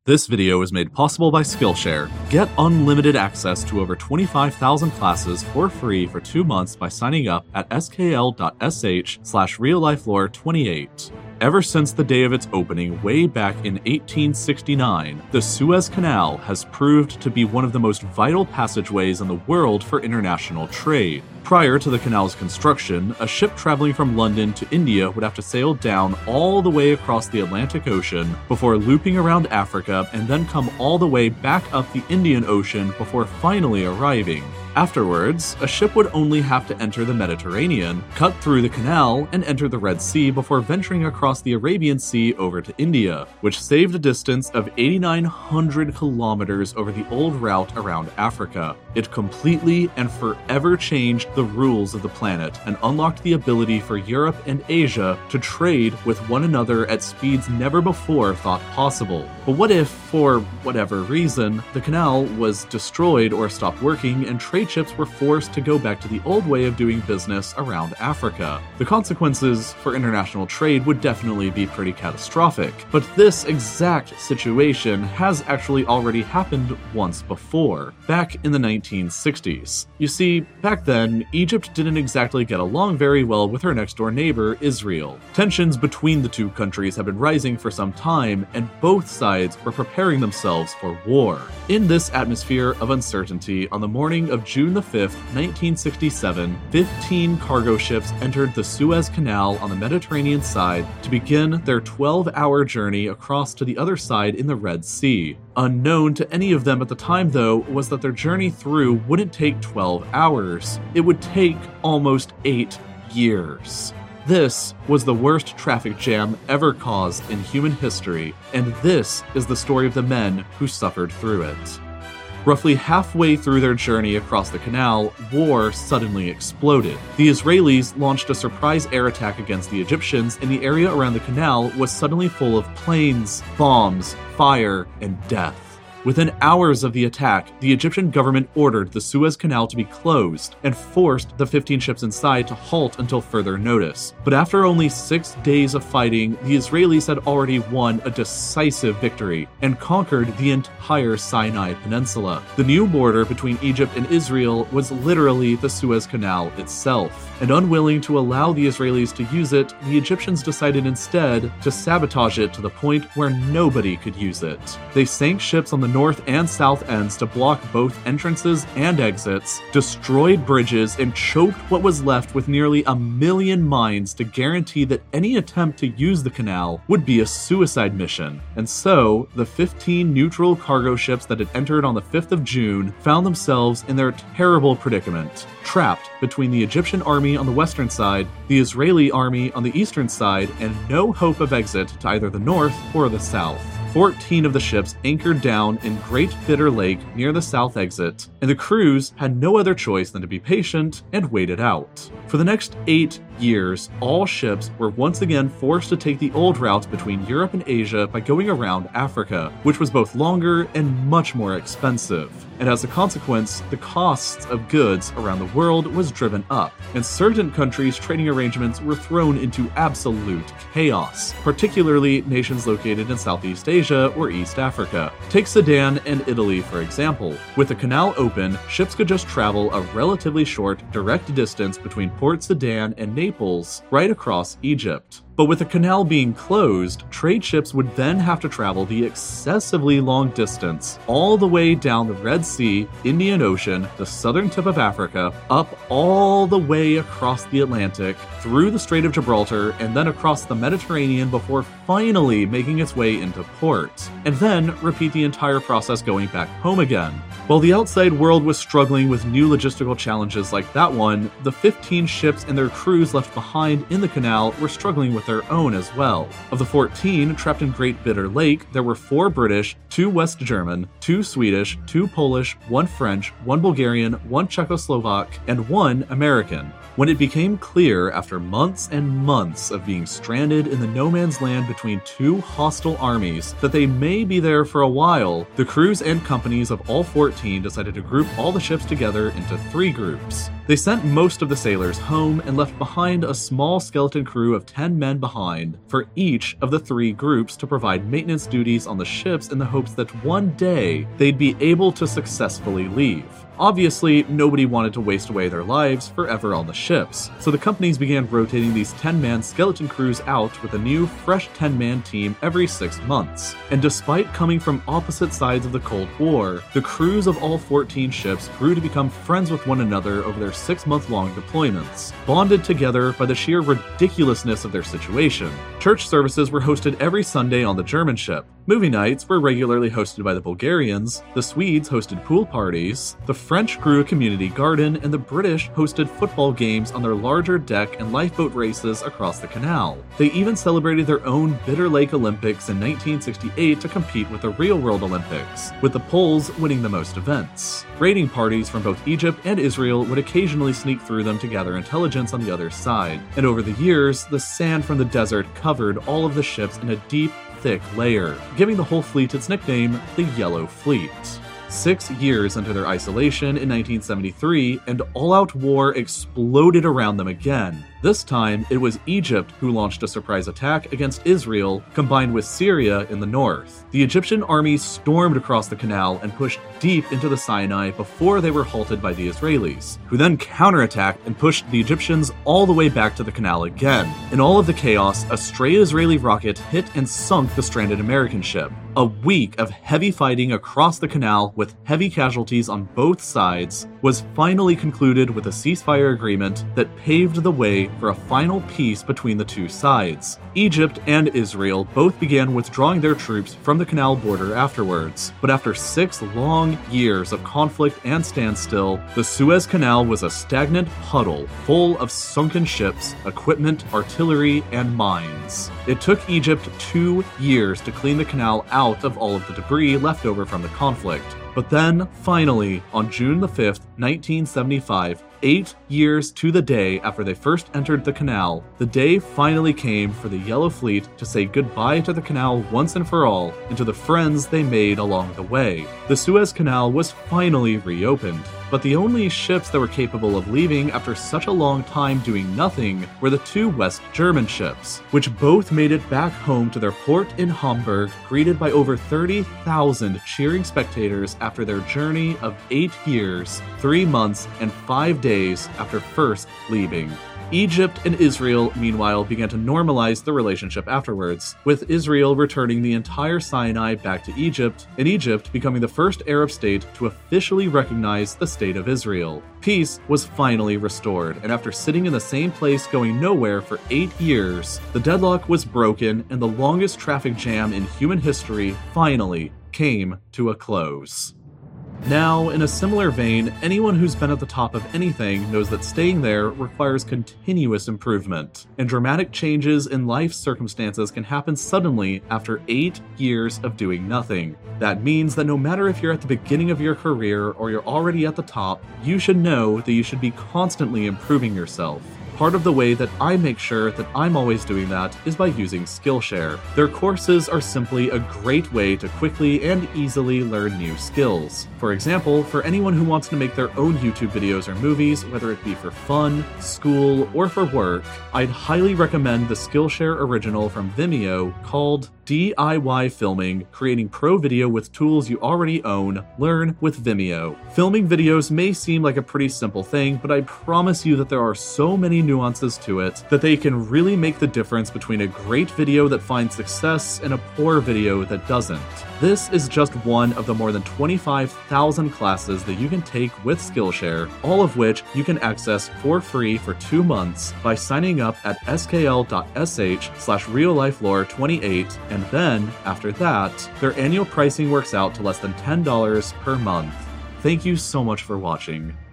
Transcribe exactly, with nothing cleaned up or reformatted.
This video is made possible by Skillshare. Get unlimited access to over twenty-five thousand classes for free for two months by signing up at skl.sh slash reallifelore28. Ever since the day of its opening way back in eighteen sixty-nine, the Suez Canal has proved to be one of the most vital passageways in the world for international trade. Prior to the canal's construction, a ship traveling from London to India would have to sail down all the way across the Atlantic Ocean before looping around Africa and then come all the way back up the Indian Ocean before finally arriving. Afterwards, a ship would only have to enter the Mediterranean, cut through the canal, and enter the Red Sea before venturing across the Arabian Sea over to India, which saved a distance of eight thousand nine hundred kilometers over the old route around Africa. It completely and forever changed the rules of the planet and unlocked the ability for Europe and Asia to trade with one another at speeds never before thought possible. But what if, for whatever reason, the canal was destroyed or stopped working and trade ships were forced to go back to the old way of doing business around Africa? The consequences for international trade would definitely be pretty catastrophic, but this exact situation has actually already happened once before, back in the nineteen sixties. You see, back then, Egypt didn't exactly get along very well with her next-door neighbor, Israel. Tensions between the two countries had been rising for some time, and both sides were preparing themselves for war. In this atmosphere of uncertainty, on the morning of June the fifth, nineteen sixty-seven, fifteen cargo ships entered the Suez Canal on the Mediterranean side to begin their twelve-hour journey across to the other side in the Red Sea. Unknown to any of them at the time, though, was that their journey through wouldn't take twelve hours. It would take almost eight years. This was the worst traffic jam ever caused in human history, and this is the story of the men who suffered through it. Roughly halfway through their journey across the canal, war suddenly exploded. The Israelis launched a surprise air attack against the Egyptians, and the area around the canal was suddenly full of planes, bombs, fire, and death. Within hours of the attack, the Egyptian government ordered the Suez Canal to be closed and forced the fifteen ships inside to halt until further notice. But after only six days of fighting, the Israelis had already won a decisive victory and conquered the entire Sinai Peninsula. The new border between Egypt and Israel was literally the Suez Canal itself. And unwilling to allow the Israelis to use it, the Egyptians decided instead to sabotage it to the point where nobody could use it. They sank ships on the north and south ends to block both entrances and exits, destroyed bridges, and choked what was left with nearly a million mines to guarantee that any attempt to use the canal would be a suicide mission. And so, the fifteen neutral cargo ships that had entered on the fifth of June found themselves in their terrible predicament, trapped between the Egyptian army on the western side, the Israeli army on the eastern side, and no hope of exit to either the north or the south. fourteen of the ships anchored down in Great Bitter Lake near the south exit, and the crews had no other choice than to be patient and wait it out. For the next eight years, all ships were once again forced to take the old route between Europe and Asia by going around Africa, which was both longer and much more expensive. And as a consequence, the costs of goods around the world was driven up, and certain countries' trading arrangements were thrown into absolute chaos, particularly nations located in Southeast Asia or East Africa. Take Sudan and Italy, for example. With the canal open, ships could just travel a relatively short, direct distance between Port Sudan and Naples, right across Egypt. But with the canal being closed, trade ships would then have to travel the excessively long distance all the way down the Red Sea, Indian Ocean, the southern tip of Africa, up all the way across the Atlantic, through the Strait of Gibraltar, and then across the Mediterranean before finally making its way into port, and then repeat the entire process going back home again. While the outside world was struggling with new logistical challenges like that one, the fifteen ships and their crews left behind in the canal were struggling with their own as well. Of the fourteen trapped in Great Bitter Lake, there were four British, two West German, two Swedish, two Polish, one French, one Bulgarian, one Czechoslovak, and one American. When it became clear after months and months of being stranded in the no man's land between two hostile armies that they may be there for a while, the crews and companies of all fourteen fourteen decided to group all the ships together into three groups. They sent most of the sailors home and left behind a small skeleton crew of ten men behind for each of the three groups to provide maintenance duties on the ships in the hopes that one day they'd be able to successfully leave. Obviously, nobody wanted to waste away their lives forever on the ships, so the companies began rotating these ten-man skeleton crews out with a new, fresh ten-man team every six months. And despite coming from opposite sides of the Cold War, the crews of all fourteen ships grew to become friends with one another over their six-month-long deployments, bonded together by the sheer ridiculousness of their situation. Church services were hosted every Sunday on the German ship. Movie nights were regularly hosted by the Bulgarians, the Swedes hosted pool parties, the French grew a community garden, and the British hosted football games on their larger deck and lifeboat races across the canal. They even celebrated their own Bitter Lake Olympics in nineteen sixty-eight to compete with the real-world Olympics, with the Poles winning the most events. Raiding parties from both Egypt and Israel would occasionally sneak through them to gather intelligence on the other side, and over the years, the sand from the desert covered all of the ships in a deep, thick layer, giving the whole fleet its nickname, the Yellow Fleet. Six years into their isolation in nineteen seventy-three, and all-out war exploded around them again. This time, it was Egypt who launched a surprise attack against Israel, combined with Syria in the north. The Egyptian army stormed across the canal and pushed deep into the Sinai before they were halted by the Israelis, who then counterattacked and pushed the Egyptians all the way back to the canal again. In all of the chaos, a stray Israeli rocket hit and sunk the stranded American ship. A week of heavy fighting across the canal with heavy casualties on both sides was finally concluded with a ceasefire agreement that paved the way for a final peace between the two sides. Egypt and Israel both began withdrawing their troops from the canal border afterwards, but after six long years of conflict and standstill, the Suez Canal was a stagnant puddle full of sunken ships, equipment, artillery, and mines. It took Egypt two years to clean the canal out of all of the debris left over from the conflict. But then, finally, on June the fifth, nineteen seventy-five, eight years to the day after they first entered the canal, the day finally came for the Yellow Fleet to say goodbye to the canal once and for all, and to the friends they made along the way. The Suez Canal was finally reopened, but the only ships that were capable of leaving after such a long time doing nothing were the two West German ships, which both made it back home to their port in Hamburg, greeted by over thirty thousand cheering spectators after their journey of eight years, three months, and five days after first leaving. Egypt and Israel, meanwhile, began to normalize the relationship afterwards, with Israel returning the entire Sinai back to Egypt, and Egypt becoming the first Arab state to officially recognize the State of Israel. Peace was finally restored, and after sitting in the same place going nowhere for eight years, the deadlock was broken, and the longest traffic jam in human history finally came to a close. Now, in a similar vein, anyone who's been at the top of anything knows that staying there requires continuous improvement, and dramatic changes in life circumstances can happen suddenly after eight years of doing nothing. That means that no matter if you're at the beginning of your career or you're already at the top, you should know that you should be constantly improving yourself. Part of the way that I make sure that I'm always doing that is by using Skillshare. Their courses are simply a great way to quickly and easily learn new skills. For example, for anyone who wants to make their own YouTube videos or movies, whether it be for fun, school, or for work, I'd highly recommend the Skillshare original from Vimeo called D I Y Filming, Creating Pro Video with Tools You Already Own, Learn with Vimeo. Filming videos may seem like a pretty simple thing, but I promise you that there are so many nuances to it that they can really make the difference between a great video that finds success and a poor video that doesn't. This is just one of the more than twenty-five thousand classes that you can take with Skillshare, all of which you can access for free for two months by signing up at skl.sh slash reallifelore28, and then, after that, their annual pricing works out to less than ten dollars per month. Thank you so much for watching.